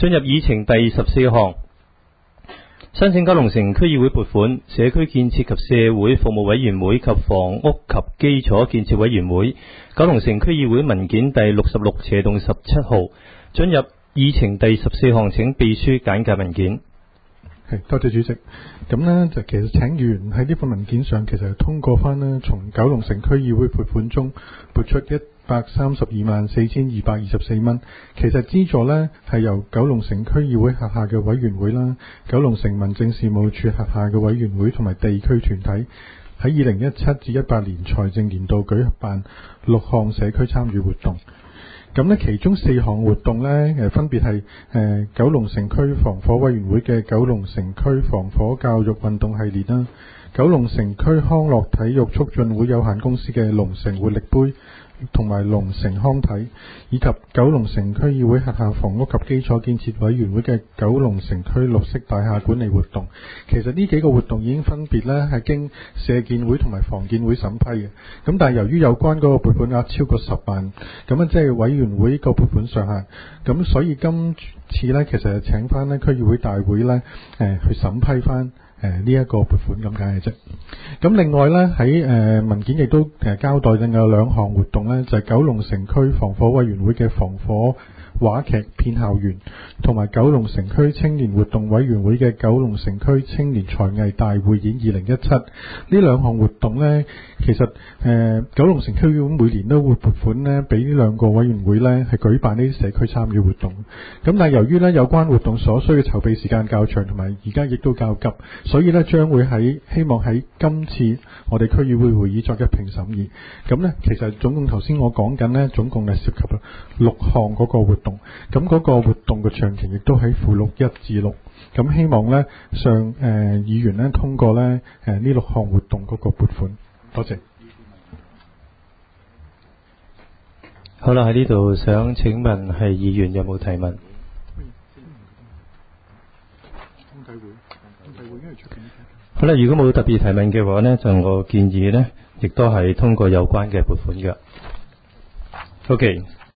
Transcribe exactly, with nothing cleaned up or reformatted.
進入議程第十四項，申請九龍城區議會撥款，社區建設及社會服務委員會及房屋及基礎建設委員會。九龍城區議會文件第六十六斜洞十七號。進入議程第十四項，請秘書簡介文件。 係，多謝主席。咁呢，就其實請議員喺呢份文件上，其實係通過翻呢，從九龍城區議會撥款中撥出一百三十二萬四千二百二十四蚊。其實資助呢係由九龍城區議會轄下嘅委員會啦、九龍城民政事務處轄下嘅委員會同埋地區團體，喺二零一七至一八年財政年度舉辦六項社區參與活動。咁呢，其中四項活動呢，誒分別係誒九龍城區防火委員會嘅九龍城區防火教育運動系列啦，九龍城區康樂體育促進會有限公司嘅龍城活力杯同埋龍城康體，以及九龍城區議會轄下房屋及基礎建設委員會嘅九龍城區綠色大廈管理活動。其實呢幾個活動已經分別咧係經社建會同埋房建會審批嘅。咁但係由於有關嗰個撥款額超過十萬，咁啊即係委員會個撥款上限，咁所以今次咧其實係請翻咧區議會大會咧誒去審批翻誒呢一個撥款咁解嘅啫。咁另外咧喺誒文件亦都誒交代另有兩項活動咧，就係、是、九龍城區防火委員會嘅防火話劇片校園，同埋九龍城區青年活動委員會嘅九龍城區青年才藝大匯演二零一七。呢兩項活動呢，其實誒、呃、九龍城區議會每年都會撥款呢俾呢兩個委員會呢係舉辦呢啲社區參與活動。咁但係由於呢有關活動所需嘅籌備時間較長，同埋而家亦都較急，所以呢將會喺希望喺今次我哋區議會會議作一併審議。咁呢其實總共頭先我講緊呢，總共係涉及六項嗰個活動。咁嗰個活動嘅詳情亦都喺附錄一至六，咁希望呢上誒、呃、議員呢通過呢誒呢、呃、六項活動嗰個撥款。多謝。 好啦，喺呢度想請問係議員有冇提問？好啦，如果冇特別提問嘅話呢，就我建議呢亦都係通過有關嘅撥款嘅。OK。